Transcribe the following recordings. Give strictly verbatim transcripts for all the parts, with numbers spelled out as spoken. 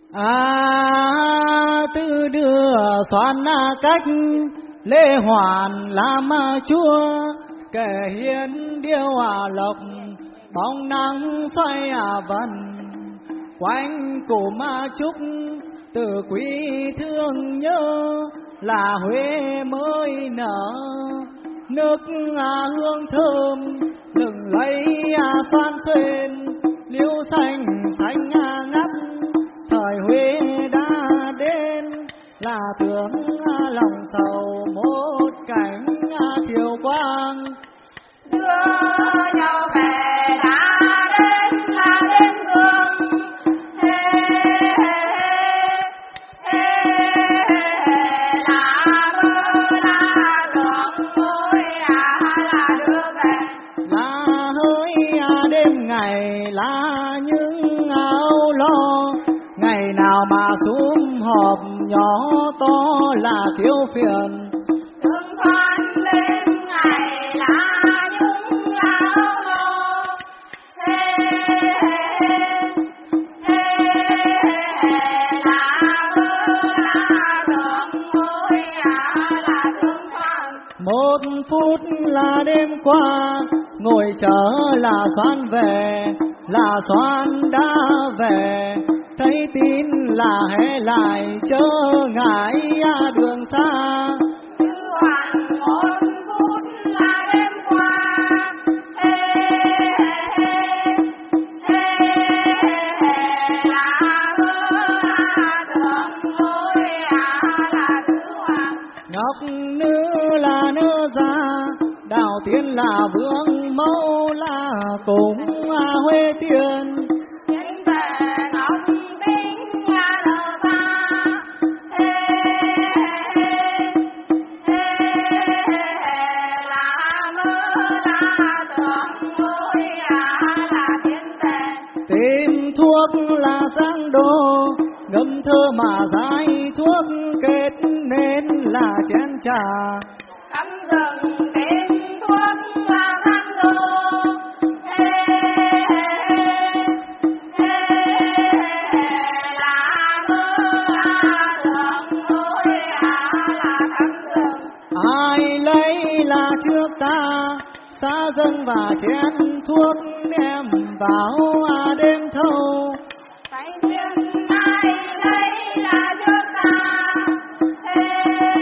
À tư đưa xoan cách lê hoàn làm chúa, kẻ hiến điêu à lộc bóng nắng xoay à vần, quanh cổ ma trúc từ quý thương nhớ, là Huế mới nở nước à hương thơm, đừng lấy à xoan xuyên liễu xanh xanh à ngắt, thời Huế đã đến là thương à lòng sầu một cảnh à thiều quang, đưa nhau về đã đến là đến hương. Là những âu lo ngày nào mà sum họp nhỏ to là thiếu phiền, thương quan đêm ngày là những âu lo. Thế thế là mưa là đường môi là thương quan. Một phút là đêm qua ngồi chờ là xoan về, là xoan đã về, thấy tin là hé lại chớ ngại đường xa. Cứ hoàn một phút là đêm qua, thế thế là mưa là đường môi là tứ hoàng. Ngọc nữ là nữ gia, đào tiên là vương mẫu, là cùng Huế tiên. Chính về ngọc tính là nữ gia, thế thế là mưa là đường môi là tiên tề. Tìm thuốc là giang đồ, ngâm thơ mà giải thuốc, kết nên là chén trà. Cắm rừng tìm thuốc là giang đồ, thế thế là mưa là đường môi là cắm rừng. Ai lấy là trước ta xa dâng và chén thuốc, đem vào đêm thâu. Tay thiên ai lấy là trước ta, thế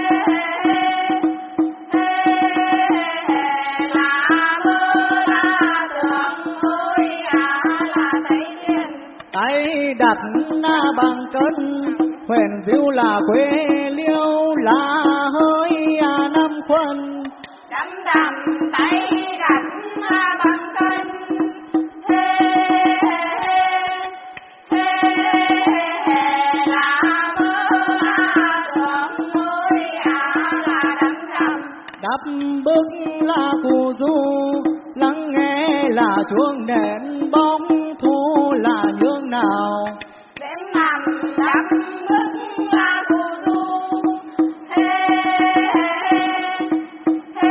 thế là mưa là đường môi là tay thiên. Tay đặt na bằng cân huyền diệu là quê liêu, là hơi năm khuân. Đắm đắm tay đặt na bằng cân, thế thế là mưa là đường môi là đắm đắm. Đắp bức là phù du, lắng nghe là chuông đèn bóng thu là nhương nào. Đêm nằm đắp bức là phù du, thế thế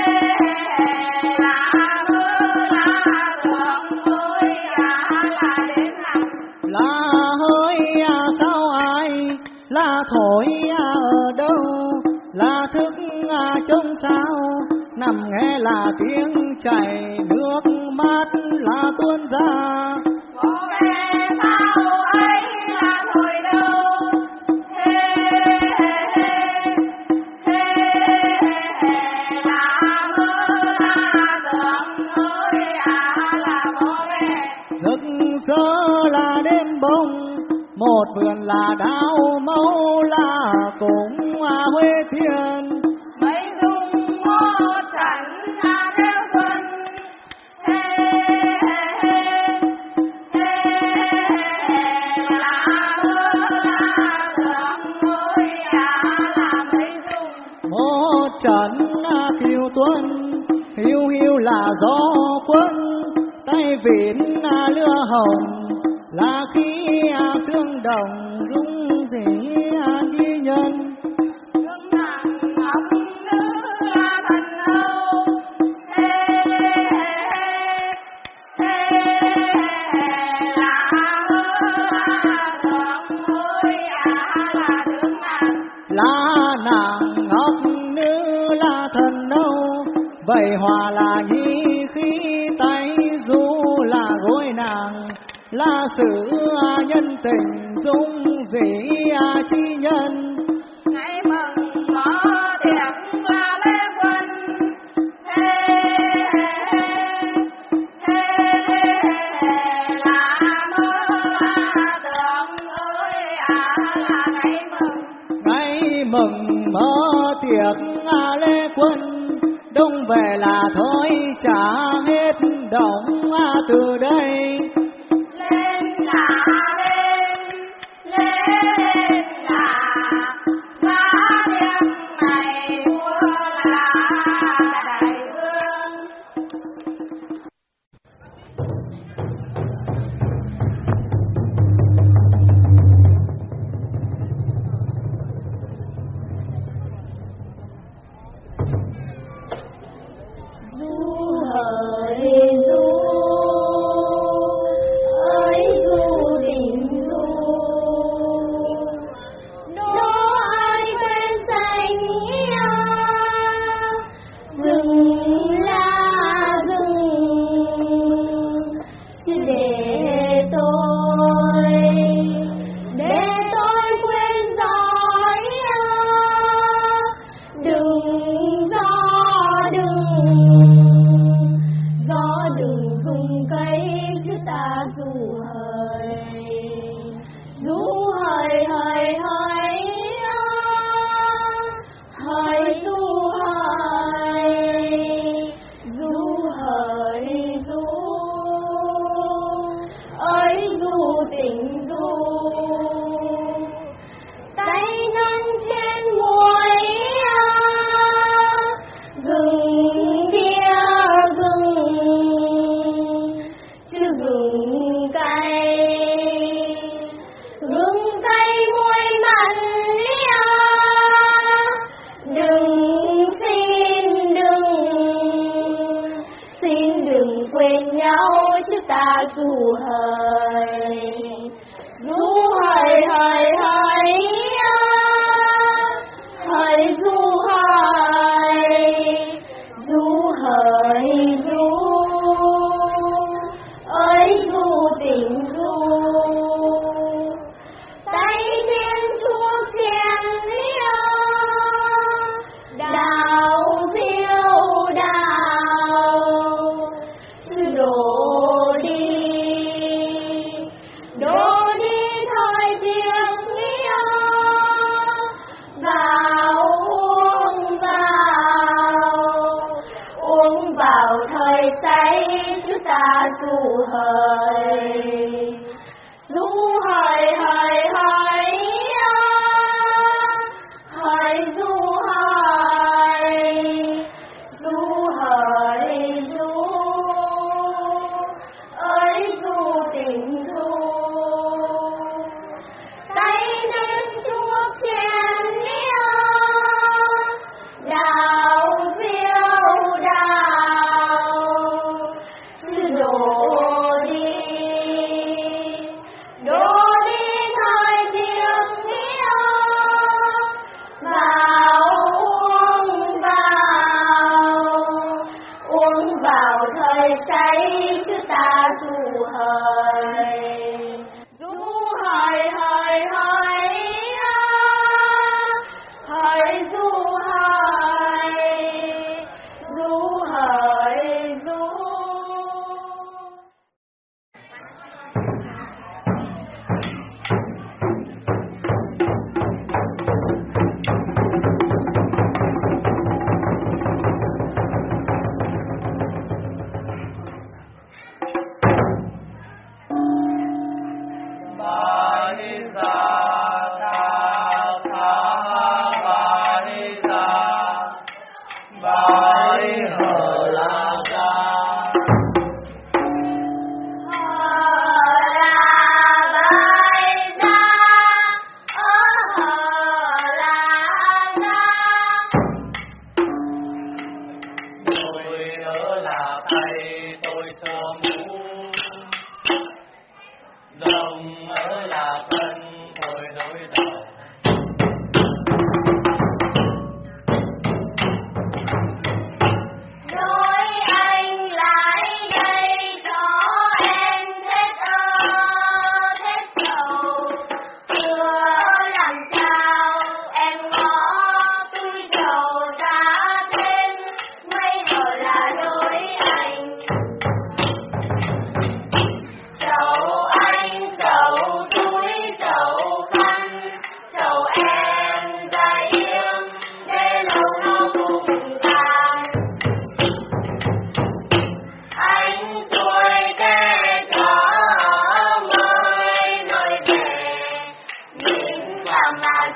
là mưa là đường môi là đêm nằm. Là hơi sao ai, là thổi ở đâu, là thức trông sao, nằm nghe là tiếng chảy nước mắt là tuôn ra. Có nghe sao ấy là thổi đâu, thế thế là mưa là đường môi là có nghe. Giấc sơ là đêm bông, một vườn là đào mẫu, là cùng Huế thiên. Mấy dung một trận là theo xuân, thế thế là mưa là đường môi là mấy dung. Một trận kiều tuân, hiu hiu là gió quân, tay vịn lửa hồng, là khí xương đồng rung rỉ di nhân. Hương nàng ngọc nữ là thần âu, thế thế là mưa là đường môi vậy hòa là nhi khí tay du là gối nàng, là sự nhân tình dung dĩ chi nhân. ngày mừng mở tiệc là lễ quân, hê hê hê hê là mơ là tượng ơi à là ngày mừng. Ngày mừng mở tiệc lễ quân, đông về là thôi trả hết đồng từ đây. Lên là lên, lên là ra đêm này vua là đại vương. Du hỡi du ơi du tình du, đó ai quên danh yêu, rừng là rừng chứ để tôi để tôi quên gió yêu, đừng gió đừng gió đừng dùng cây chứ ta dù hời dù hời hời hời hời dù hời dù hời dù ơi dù tình dù tay nâng trên muối gừng kia gừng chứ gừng cay gừng cay muối mặn đừng xin đừng xin đừng quên nhau chứ ta dù hời dù hời hời hời hời dù hời dù hời dù ơi dù tình dù tay thiên chúa kèn đào diêu đào chứ đổ đi đổ đi thời tiệc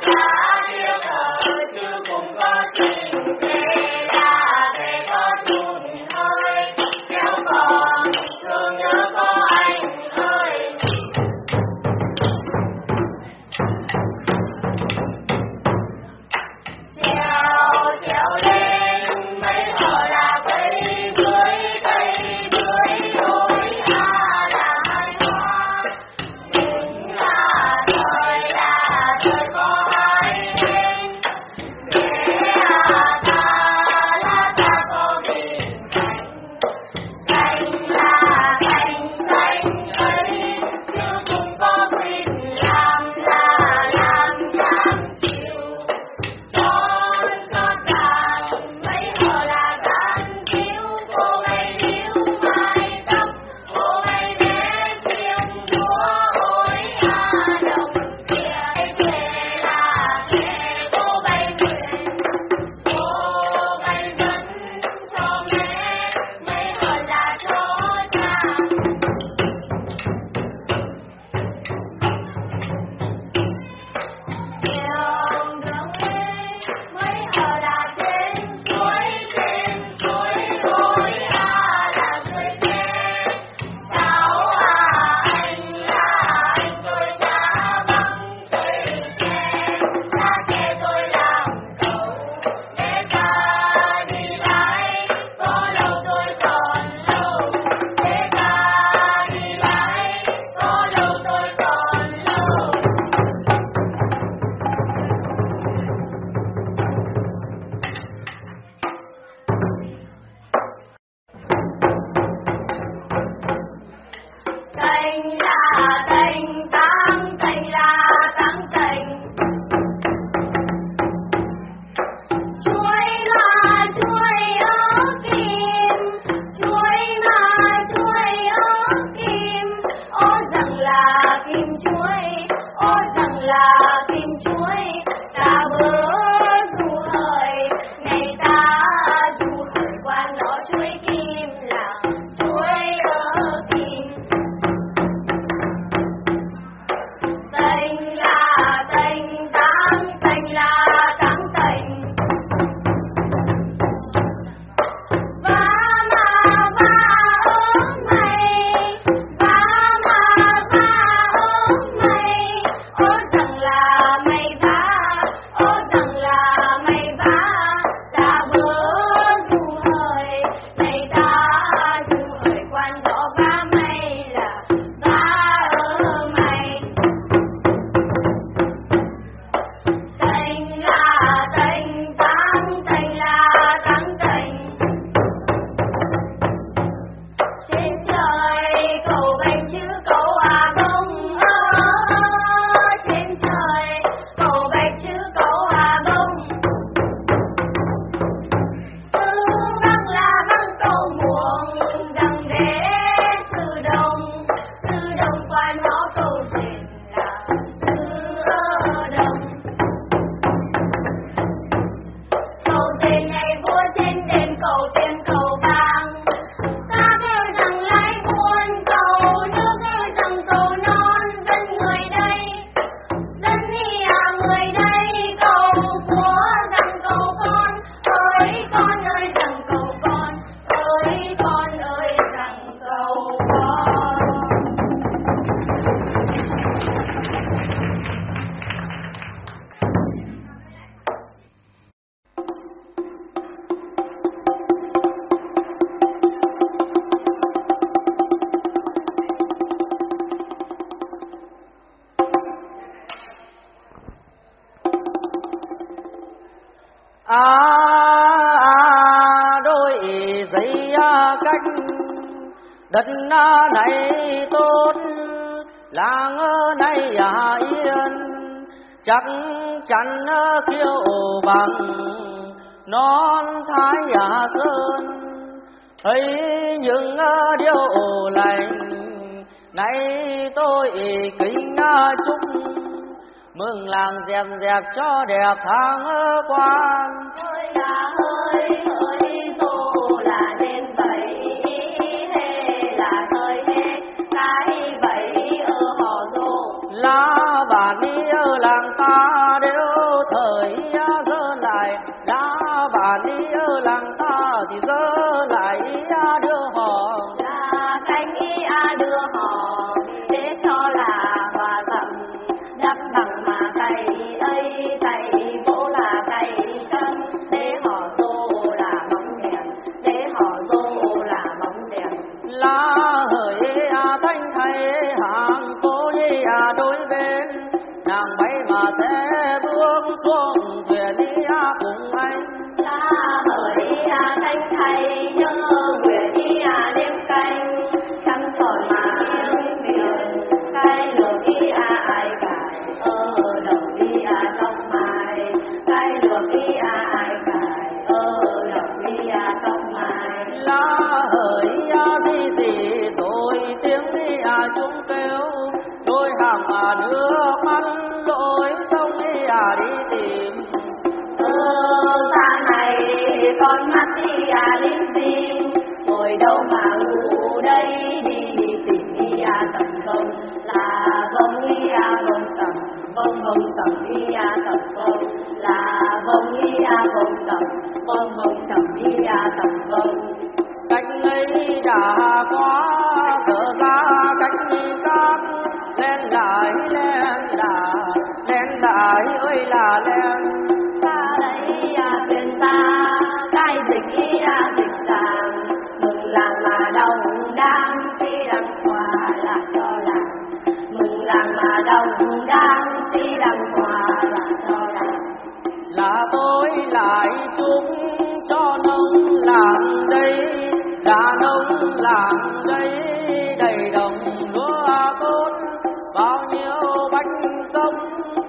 à, đôi giấy cách đất này tốt làng này à yên chắc chắn khiêu bằng non thái à sơn thấy những điều lành nay tôi kính chúc mừng làng dẹp dẹp cho đẹp tháng quan ơi là ơi ơi dù là nên vậy hay là thời thế cái vậy ở họ dù lá bản đi ở làng ta đều cày ấy cày gỗ là cày chân, để họ rô là bóng đèn, để họ rô là bóng đèn. Lá hỡi à thanh thầy hàng cô với à đôi bên, nàng bay mà sẽ bước xuống thuyền đi à cùng anh. Lá hỡi à thanh thầy nhớ nguyện đi à đêm canh, trăng tròn mà tiếng miền, cái lược đi à ai cài, ở đầu đi à trong mai, cái lược đi à ai cài, ở đầu đi à trong mai. Lá hỡi à đi gì rồi tiếng đi à chúng kêu, đôi hàng mà nước mắt lội sông đi à đi tìm. Ơ xa này con mắt đi à linh tinh, ngồi đâu mà ngủ đây đi tìm đi à tầm công, là vông đi à vông tầm, vông vông tầm đi à tầm vông, là vông đi à vông tầm, vông vông tầm đi à tầm vông. Cánh ấy đã quá thở ra cánh cát, lên lại lên là lên lại ơi là lên. Ta lấy à thuyền ta cái dịch đi à dịch sàng, mừng làng mà đông đang khi đăng quà là cho làng, mừng làng mà đông đang khi đăng quà là cho làng. Là tôi lại chúc cho nông làng đây, là nông làng đây đầy đồng lúa tốt, bao nhiêu bánh công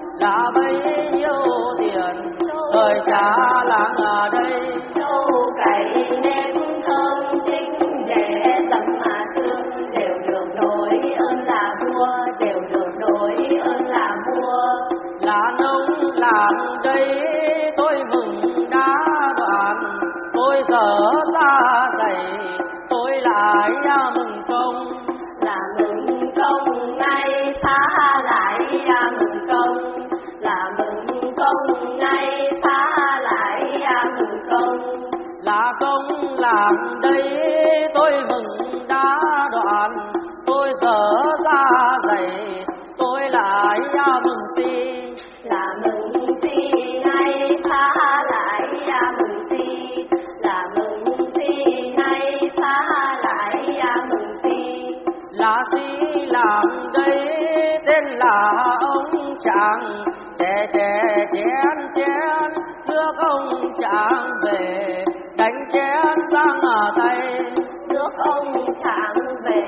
là bấy nhiêu tiền thời trả làng ở đây. Châu cày nếp thơm chính để tâm mà thương, đều được đổi ơn là vua, đều được đổi ơn là vua. Là nông làng đây tôi mừng đã đoạn, tôi dở ra dày tôi lại mừng công. Là mừng công ngay xa lại mừng công, là mừng công ngay xa lại mừng công. Là công làng đây tôi mừng đã đoạn, tôi dở ra dày tôi lại mừng si. Là mừng si ngay xa lại mừng si, là mừng si ngay xa lại mừng si. Là si làng đây tên là ông chàng, chè chè chén chén rước ông chàng về, đánh chén sang ở tay. Rước ông chàng về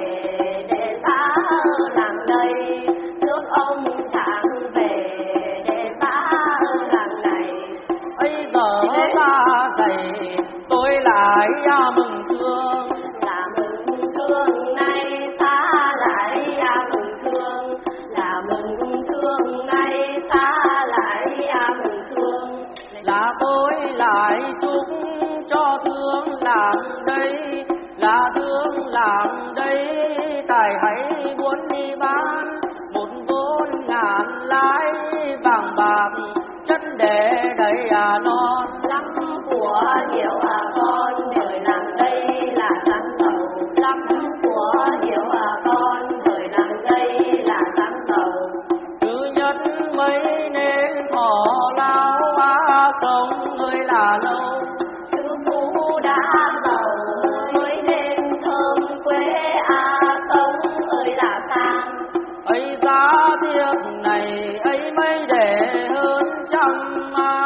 để ta làng đây, rước ông chàng về để ta làng này. Ấy giờ ra dày tôi lại mừng thương, là mừng thương nay xa lại mừng thương, là mừng thương nay xa lại mừng thương. là tôi lại chúc cho thương làng đây, là thương làng đây tài hãy muốn đi bán một vốn ngàn lái vàng bạc chất để đầy à non. Lắm của nhiều à con đời làng đây là sáng giàu, lắm của nhiều à con đời làng đây là sáng giàu. Thứ nhất mấy nên thọ lao á sống ơi là lâu, Chữ phú đã giàu mới nên thơm quê à sống ơi là sang. ấy giá tiếc này ấy mấy để hơn trăm á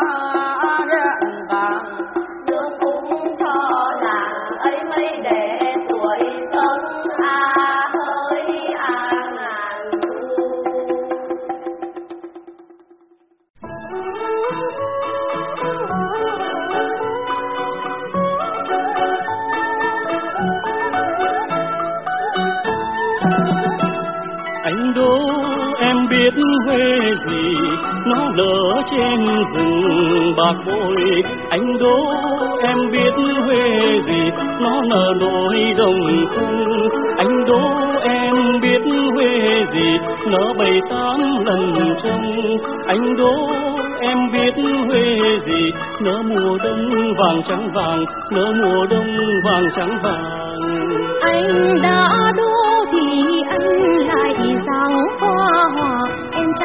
đèn vàng. Nước cũng cho làng ấy mấy để tuổi sống à hơi à ngàn thu. Anh đố em biết Huế gì, nó lở trên rừng bạc bội. Anh đố em biết Huế gì, nó nở đôi đồng cung. Anh đố em biết Huế gì, nó bảy tám lần trông. Anh đố em biết Huế gì, nở mùa đông vàng trắng vàng, nở mùa đông vàng trắng vàng. Anh đã đố thì anh lại giáo hoa hòa, em chẳng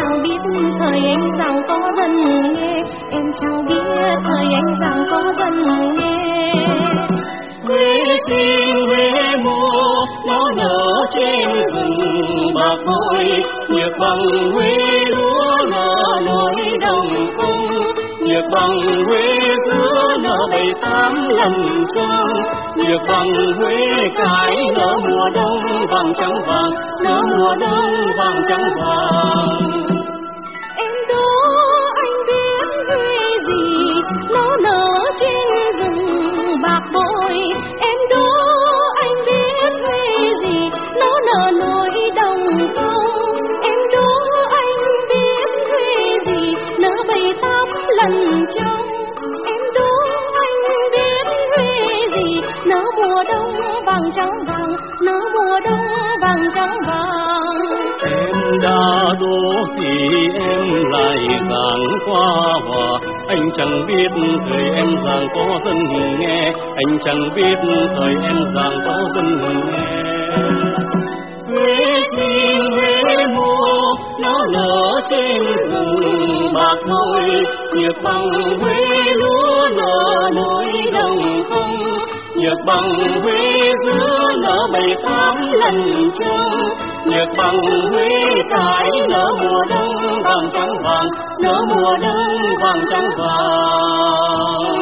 chẳng biết thời anh rằng có dân nghe, em chẳng biết thời anh rằng có dân nghe. Huế xin Huế mô nó nở trên rừng bạc bội, nhược bằng Huế lúa nở nối đồng cung, nhược bằng Huế dứa nở bảy tám lần chung, nhược bằng Huế cái nở mùa đông vàng trắng vàng, nở mùa đông vàng trắng vàng. Em đố anh biết Huế gì nó nở trên rừng bạc bội, em đố anh biết Huế gì nó nở nỗi đồng không, em đố anh biết Huế gì nở bảy tám lần trong, em đố anh biết Huế gì nở mùa đông vàng trắng vàng, nở mùa đông vàng trắng vàng. Em đã đố thì em lại càng qua hòa, anh chẳng biết thời em rằng có dân nghe, anh chẳng biết thời em rằng có dân nghe. Huế xin Huế mô nó nở trên rừng bạc bội, nhược bằng Huế lúa nở nối đồng không, nhược bằng Huế dứa nở bảy tám lần chung, nhược bằng Huế cái nở mùa đông vàng trắng vàng, nở mùa đông vàng trắng vàng.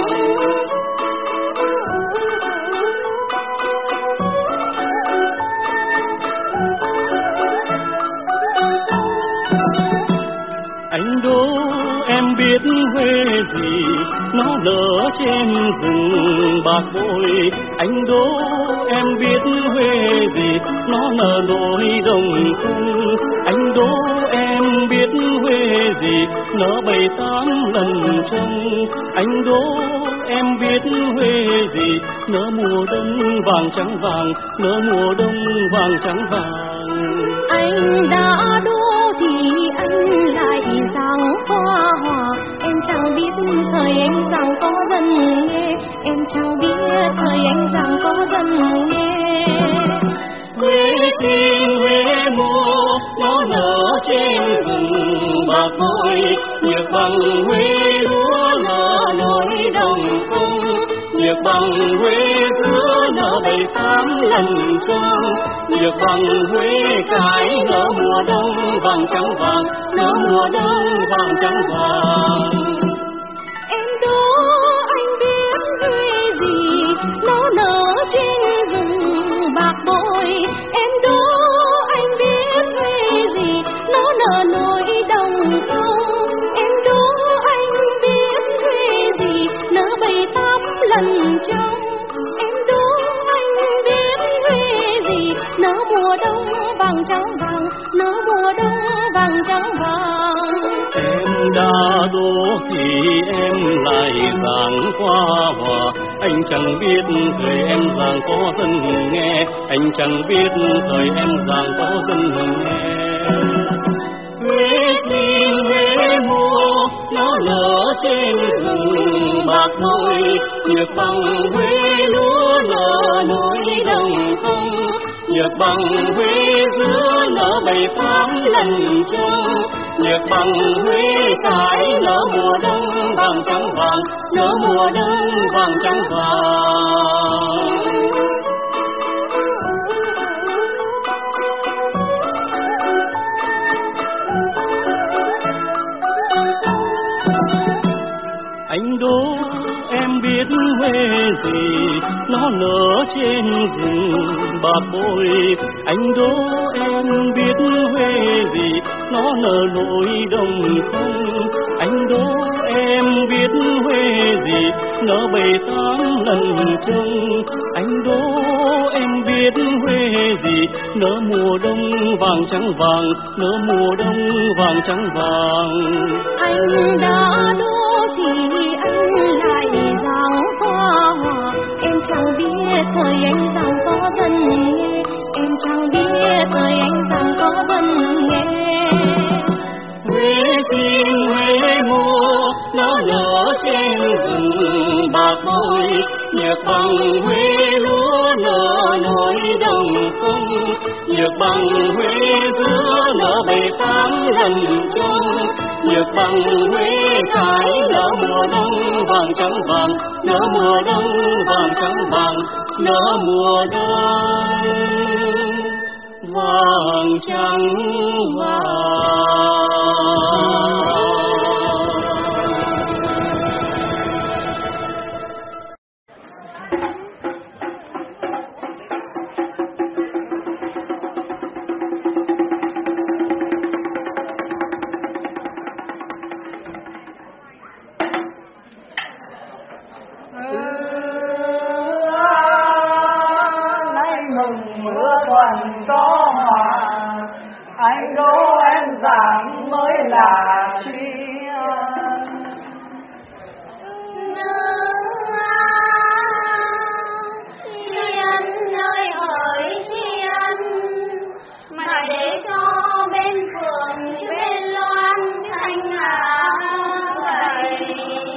Anh đố em biết Huế gì nó nở trên rừng bạc bội, anh đố em biết Huế gì nó nở nối đồng cung, anh đố em biết Huế gì nở bảy tám lần trong, anh đố em biết Huế gì nở mùa đông vàng trắng vàng, nở mùa đông vàng trắng vàng. Anh đã đố thì anh lại rằng hoa hòa, em chẳng biết thời anh rằng có dân nghe, em chẳng biết thời anh rằng có dân nghe. Huế xin Huế mô nó nở trên rừng bạc bội, nhược bằng Huế lúa nở nối đồng cung, nhược bằng Huế dứa nở bảy tám lần chung, nhược bằng Huế cái nở mùa đông vàng trắng vàng, nở mùa đông vàng trắng vàng. Em đố anh biết Huế gì nó nở trên rừng bạc bội, em đố anh biết Huế gì nó nở nỗi đồng không, em đố anh biết Huế gì nở bảy tám lần trong, em đố anh biết Huế gì nở mùa đông vàng trắng vàng, nở mùa đông vàng trắng vàng. Em đã đố thì em lại giảng qua hòa, anh chẳng biết thời em giảng có dân nghe, anh chẳng biết thời em giảng có dân nghe. Huế xin Huế mô nó nở trên rừng bạc bội, nhược bằng Huế lúa nở nối đồng không, nhược bằng Huế dứa nở bảy tám lần chung, nhược bằng Huế cái nở mùa đông vàng trắng vàng, nở mùa đông vàng trắng vàng. Anh đố em biết Huế gì nó nở trên rừng bạc bội, anh đố em biết Huế gì nó nở nối đồng không, anh đố em biết Huế gì nở bảy tám lần chung, anh đố em biết Huế gì nở mùa đông vàng trắng vàng, nở mùa đông vàng trắng vàng. Anh đã đố thì anh lại rằng hoa hòa, em chẳng biết thời anh rằng có dân nghe, em chẳng biết thời anh rằng có dân nghe. Huế xin Huế mô nó nở trên rừng bạc bội, nhược bằng Huế lúa nở nối đồng cung, nhược bằng Huế giữa nở bầy tám lần chung, nhược bằng Huế cái nở mùa đông vàng trắng vàng, nở mùa đông vàng trắng vàng, nở mùa đông vàng trắng vàng. Anh đố em rằng mới là chi Thiên ơi hỡi thiên, mà để cho bên phường chứ bên loan chứ anh à vậy.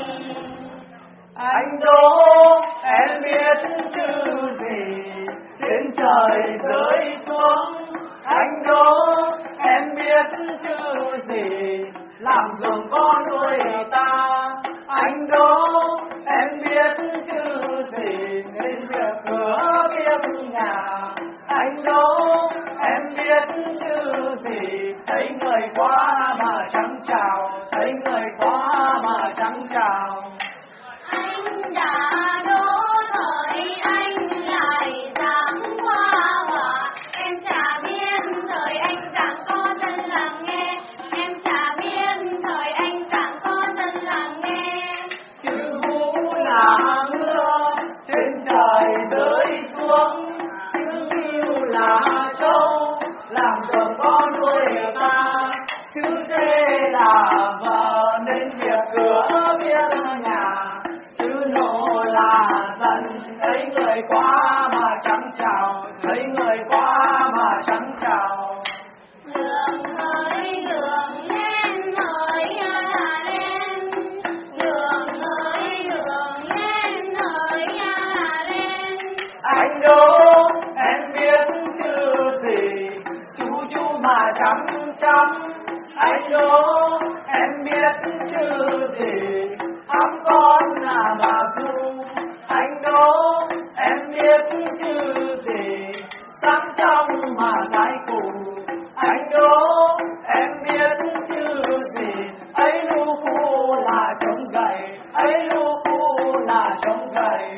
Anh đố em biết chữ gì trên trời rơi xuống. Anh đố em biết chữ gì làm giường con nuôi ta. Anh đố em biết chữ gì nên việc cửa việc nhà. Anh đố em biết chữ gì thấy người quá mà chẳng chào, thấy người quá mà chẳng chào. Anh đã đố thời anh lại dám qua hòa, em chả biết thời anh chẳng có dân làng nghe, em chả biết thời anh chẳng có dân làng nghe. Chữ vũ là mưa trên trời rơi xuống, chữ mưu là trâu làm chồng con nuôi ta. Chữ thế là vợ nên việc cửa biết nhà, chữ nộ là dân thấy người quá mà chẳng chào, thấy người quá mà chẳng chào. Đường ơi đường lên ơi là lên, đường ơi đường lên ơi là lên. Anh đố em biết chữ gì chú chú mà chăm chăm. Anh đố em biết chữ gì ấm con là mà du. Anh đố em biết chữ gì sáng trong mà gái cụ. Anh đố em biết chữ gì ấy lu phu là chống gậy, ấy lu phu là chống gậy.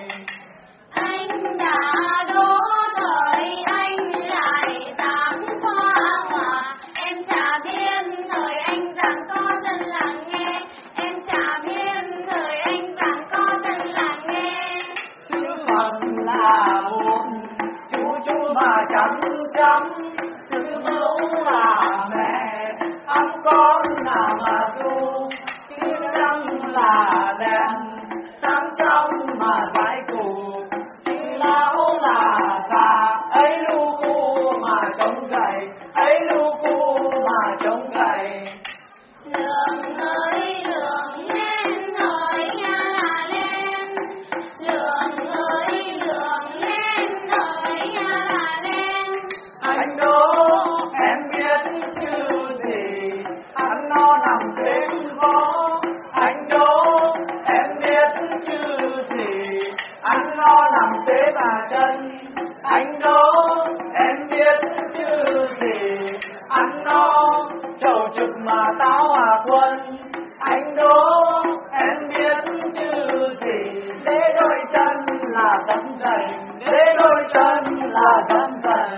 Anh đã đố thời anh lại dám qua hòa, em chả biết thời anh chẳng có dân làng nghe, em chả biết thời anh chẳng có dân làng nghe. Chữ Phật là buồn chú chú mà chăm chăm, chữ mẫu là mẹ ấm con là mà tu. Chữ năm là đèn sáng trong mà giải cụ, chữ lão là già ấy lu cu mà chống gậy, ấy lu cu mà chống gậy. Đường ơi đường lên ơi là lên, đường ơi đường lên ơi là lên. Anh đố em biết chữ gì ăn no nằm trên vó. Anh đố em biết chữ gì ăn no nằm thế bà chân. Anh đố em biết chữ gì ăn no chầu trực mà táo hòa quân. Anh đố em biết chữ gì để đôi chân là tấm giày, để đôi chân là tấm giày.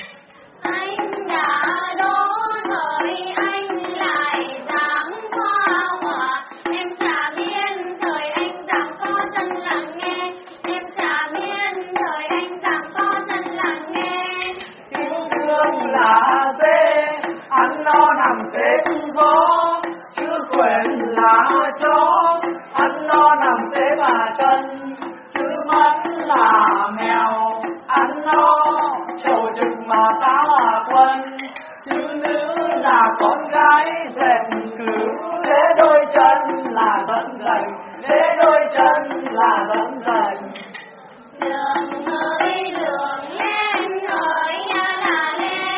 Anh đã đố thời anh lại dám qua hòa, em chả biết thời anh chẳng có dân làng nghe, em chả biết thời anh chẳng có dân làng nghe. Chữ thương là dê ăn no nằm trên vó, chữ quyền là chó ăn no nằm thế bà chân. Chữ mẫn là mèo ăn no chầu trực mà táo hòa quân. Chữ nữ là con gái dệt cửu để đôi chân là dẫn dành, để đôi chân là dẫn dành. Đường ơi đường lên ơi là lên,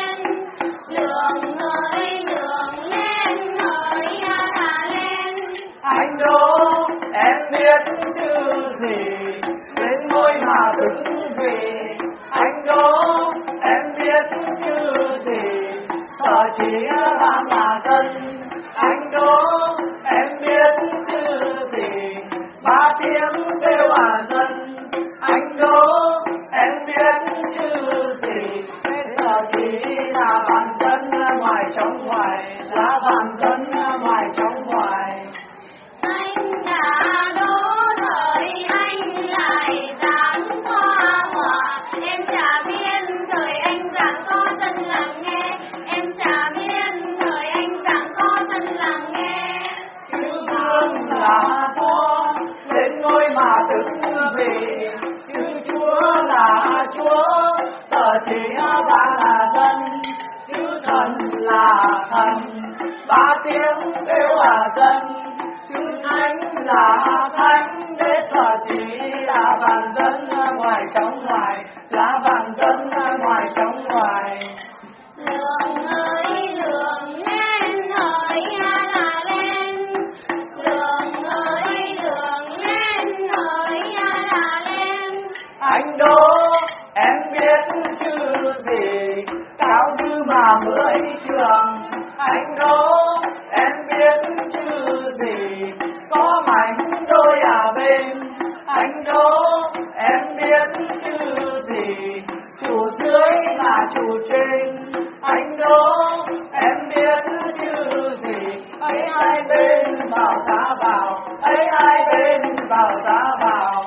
biết chữ gì đến ngôi mà đứng vì anh đố em biết chữ gì sợ chỉ bạn là dân anh đố em biết chữ gì ba tiếng kêu à dân anh đố em biết chữ gì sợ chỉ là bạn dân ngoài trong ngoài là bạn dân ngoài trong ngoài. Anh đã đố thời anh lại dáng hoa hòa em chả biết thời anh dáng có dân làng nghe em chả biết thời anh dáng có dân làng nghe. Chữ vương là vua lên ngôi mà đứng vì chữ chúa là chúa giờ chỉ bạn là dân chữ thần là thần ba tiếng kêu là dân chữ thánh là thánh để giờ chỉ là bạn dân ngoài trong ngoài là bạn dân ngoài trong ngoài. Lường ơi lường lên ơi là lên lường ơi lường lên ơi là lên. Anh đố em biết chữ gì cao như mà mười trường anh đố em biết chữ gì có mảnh đôi à bên anh đố em biết chữ gì chủ dưới là chủ trên anh đố em biết chữ gì ấy hai bên vào giá vào ấy hai bên vào giá vào.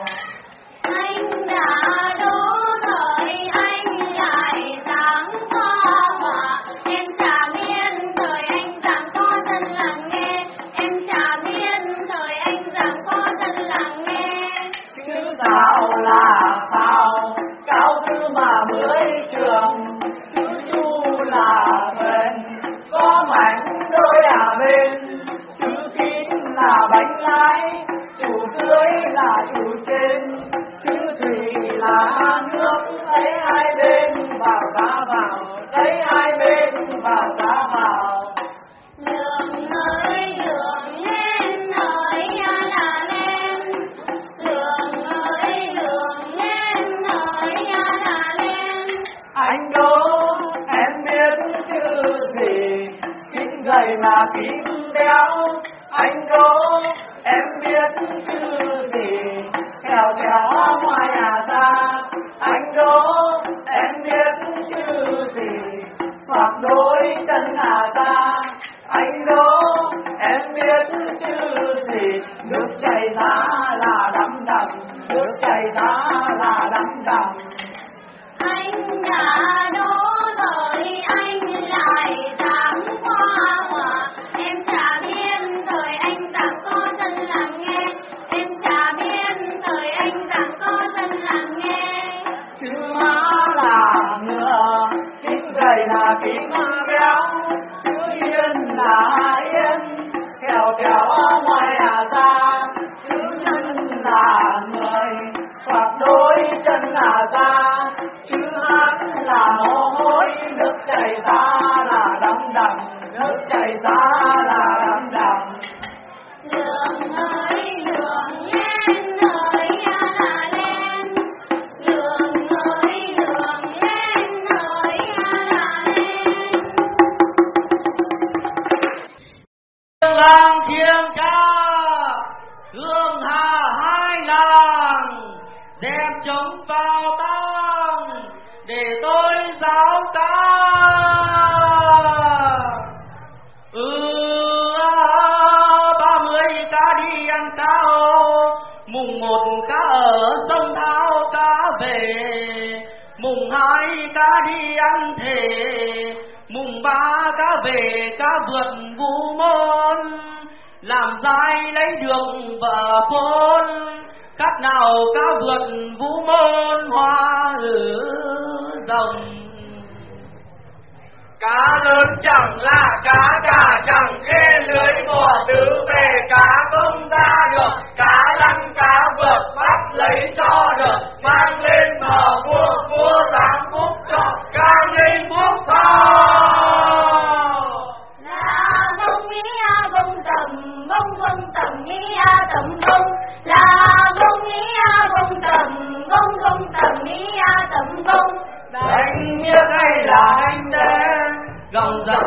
Anh đã đố thời anh lại dáng hoa hòa em chả biết thời anh dáng có dân làng nghe em chả biết thời anh dáng có dân làng nghe. Chữ sao là sao cao tư mà mới trường chữ chu là bền có mảnh đôi à bên chữ kín là bánh lái chủ dưới là chủ trên chữ thủy là nước ấy hai bên vào giá vào ấy hai bên vào giá vào. Lường ơi lường lên ơi là lên lường ơi lường lên ơi là lên. Anh đố em biết chữ gì kín gầy là kín đéo anh đố em biết chữ gì khéo khéo ngoài nhà ta anh đố em biết chữ gì xoạc đôi chân nhà ta anh đố em biết chữ gì nước chảy ra là đắm đầm nước chảy ra là đắm đầm. Anh đã đố thời anh lại dáng hoa hòa em chả biết thời anh dáng có dân làng nghe em chả biết thời anh dáng có dân làng nghe. Chữ má là ngựa kín gầy là kín béo chữ yên là yên khéo khéo ngoài à ra chữ nhân là người hoặc đôi chân là ra chữ hát là mồ hôi nước chảy ra là đắm đầm nước chảy ra là đắm đầm. Lường ơi lường lên ơi là lên lường ơi lường lên ơi là lên. Làng chiêng cha hương hà hai làng đem trống vào tang để tôi giáo ca. Ừ ba mươi cá đi ăn cá ô mùng một cá ở sông Thao cá về mùng hai cá đi ăn thề mùng ba cá về cá vượt vũ môn làm dai lấy được vợ khôn khác nào cá vượt vũ môn hoa ở rồng. Cá lớn chẳng là cá cả chẳng ghê lưới bỏ tứ về cá không ra được cá lăn cá vượt bắt lấy cho được mang lên bờ vua vua dám phúc cho cá linh phúc vào. Là bông ý a bông tầm bông bông tầm ý a tầm bông là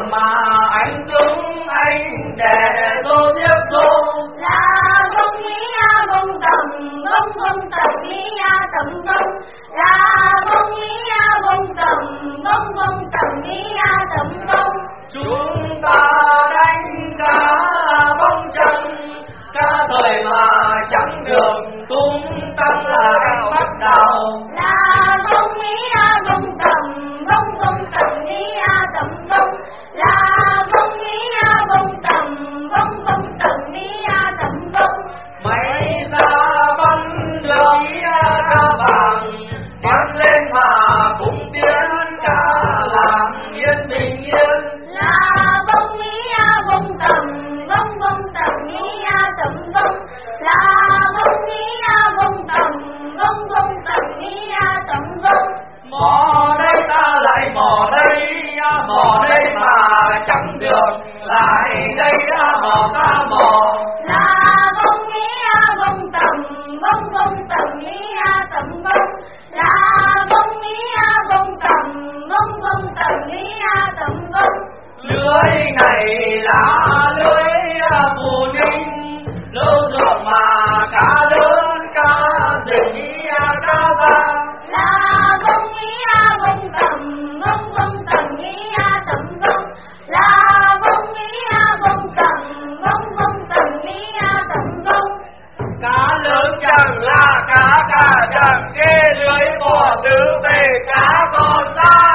mà anh chúng anh để tôi tiếp tục là bông nghĩa bông tầm bông bông tầm nghĩa tầm bông là bông nghĩa bông tầm bông bông tầm nghĩa tầm bông. Chúng ta đánh cá bóng trăng cá thời mà chẳng được tung tăng là em bắt đầu là bông nghĩa bông tầm bông bông tầm nghĩa tầm bông là bông nghĩa bông tầm bông bông tầm nghĩa tầm bông. mấy ra bắn đường cá vàng bắn lên mà cùng tiến cả làng yên bình yên là bông nghĩa bông tầm bông bông tầm nghĩa tầm bông là bông nghĩa bông tầm bông bông tầm nghĩa tầm bông. mò đây ta lại mò đây mò đây mà chẳng được lại đây mò ta mò là bông nghĩa bông tầm bông bông tầm nghĩa tầm bông là bông nghĩa bông tầm bông bông tầm nghĩa tầm bông. lưới này là lưới phù ninh lâu rồi mà cá lớn cá rình cá vàng là bông nghĩa bông tầm bông bông tầm nghĩa tầm bông là bông nghĩa bông tầm bông bông tầm nghĩa tầm bông. cá lớn chẳng là cá cả chẳng kê lưới bỏ tứ về cá còn ra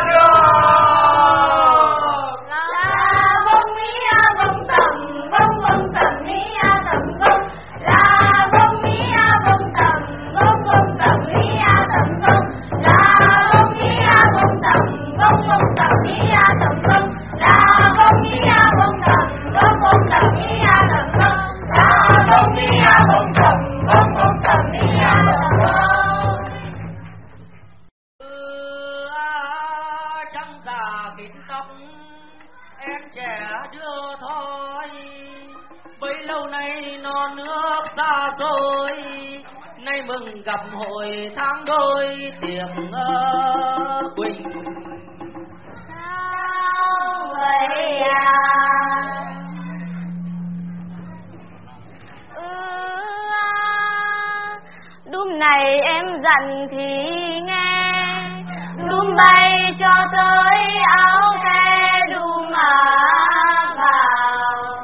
được là bông nghĩa bông tầm bông bông tầm nghĩa tầm bông là bông nghĩa bông tầm bông bông tầm nghĩa tầm bông là bông nghĩa bông tầm bông bông tầm nghĩa tầm bông là bông nghĩa bông tầm bông bông tầm nghĩa tầm bông là bông nghĩa bông tầm bông bông tầm nghĩa tầm bông. trắng già bịt tóc em trẻ đưa thôi bấy lâu nay non nước xa xôi nay mừng gặp hội tháng đôi tiệc quỳnh sao vậy à ừ, à, đêm này em dặn thì nghe đùm bay cho tới áo the đùm mà vào.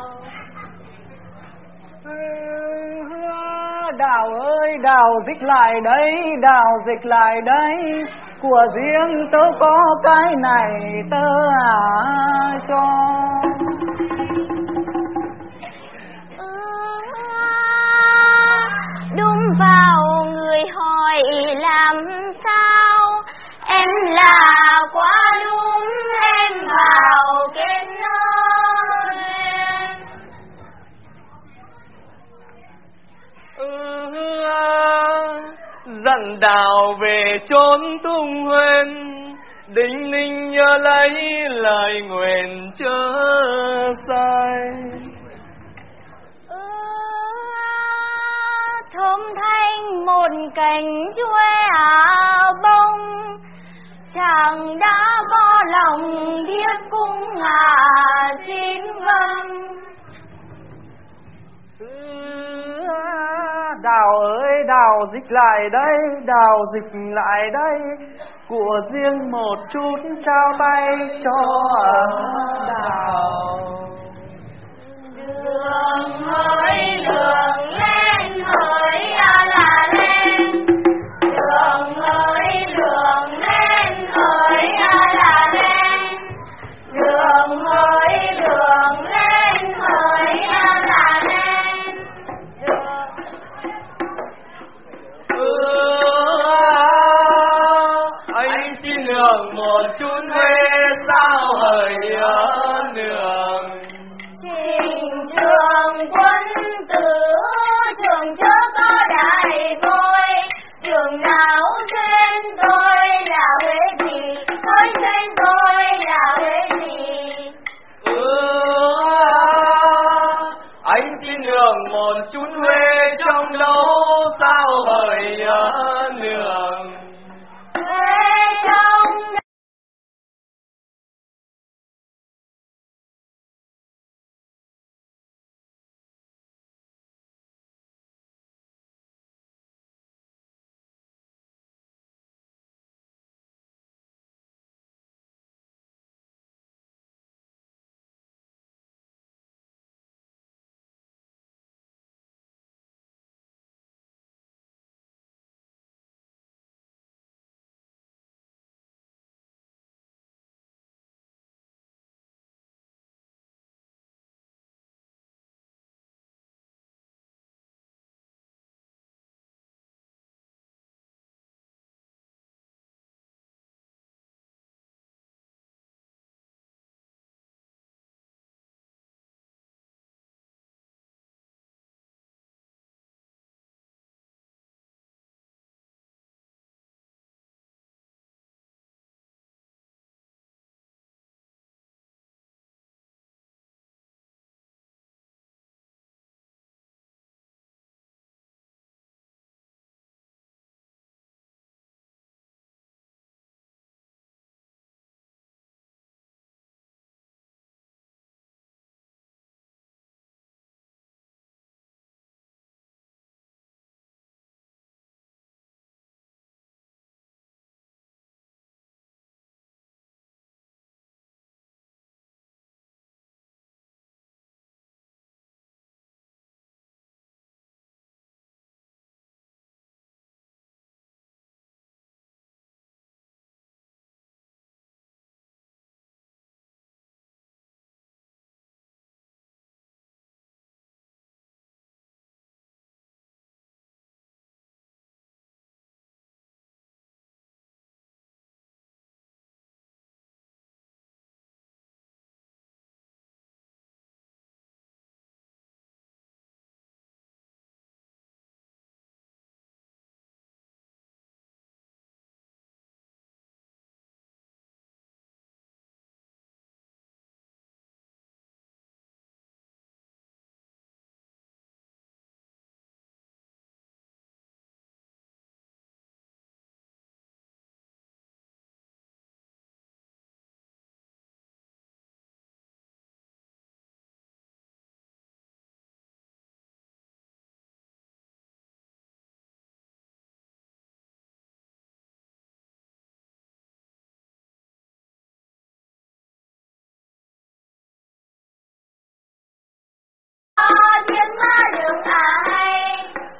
Đào ơi đào dịch lại đây đào dịch lại đây của riêng tớ có cái này tớ à cho. Đùm vào người hỏi làm sao em là quá đúng em vào cái nơi ừ, dặn đào về chốn tung hoen đinh ninh nhớ lấy lời nguyện chớ sai ừ, thơm thanh một cành chuối à bông chàng đã có lòng thiết cung à xin vâng. Đào ơi đào dịch lại đây đào dịch lại đây của riêng một chút trao tay cho đào. Đường ơi đường lên ơi à là lên đường ơi đường lên ơi à là lên đường ơi đường lên ơi à là lên ừ, anh xin đường một chút huê sao hời đường trình trường quân tử trường chớ có đại vôi trường nào trên tôi là huế gì tôi trên tôi là huế gì ừ, anh xin đường một chút huê trong lâu sao hời đường huế trong kiếm đường ai.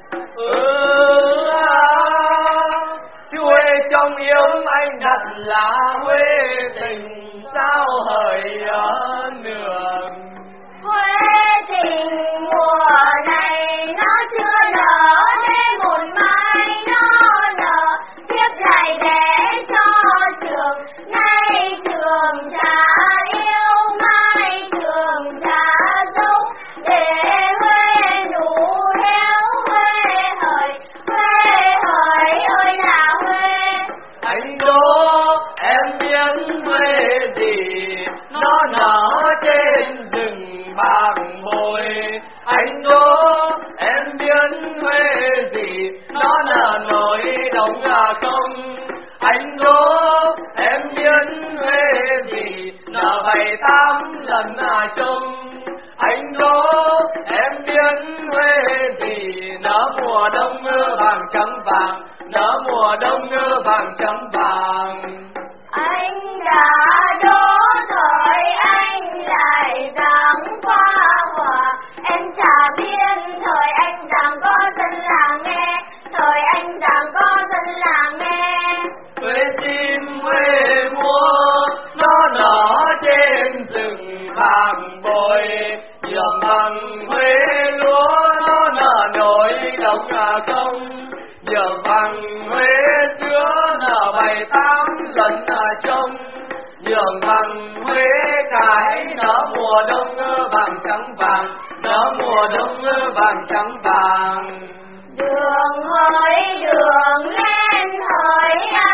Ừ à, chuối trong yếm anh đặt là Huế tình sao hời nương. Huế tình mùa này nó chưa nở, để một mai nó nở, tiếp lại để cho trường nay trường trả yêu, mai trường trả giống, để Huế nụ héo, Huế hời, Huế hời ơi là Huế. Anh đố em biết Huế gì, nó nở trên rừng bạc bồi. Anh đố em biết Huế gì, nó nở nổi đồng không. Anh đố em biết Huế gì, nở bảy tám lần chung. Anh đố em biết Huế gì, nở mùa đông vàng trắng vàng, nở mùa đông vàng trắng vàng. Anh đã đố rồi anh lại giảng qua hòa, em chả biết thời anh giảng có dân là nghe, thời anh giảng có dân là nghe. Huế chim Huế múa nó nở trên rừng vàng bồi, dường bằng Huế lúa nó nở nổi đồng không. Dường bằng Huế chứa nở bảy tám lần trong, dường bằng Huế cái nở mùa đông vàng trắng vàng, nở mùa đông vàng trắng vàng. Đường hỡi đường lên hỡi